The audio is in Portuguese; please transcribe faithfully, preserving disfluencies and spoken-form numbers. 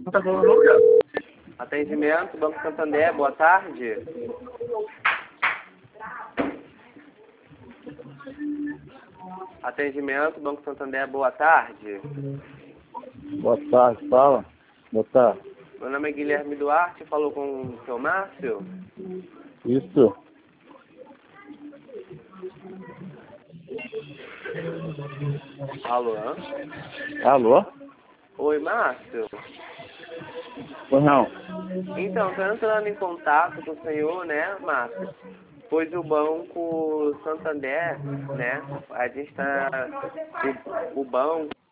tá falando não, cara. Atendimento, Banco Santander, boa tarde. Atendimento, Banco Santander, boa tarde. Boa tarde, fala. Boa tarde. Meu nome é Guilherme Duarte, falou com o seu Márcio? Isso. Alô? Alô? Oi, Márcio? Pois não. Então, estou entrando em contato com o senhor, né, Márcio? Pois o Banco Santander, né, a gente está... O, o banco...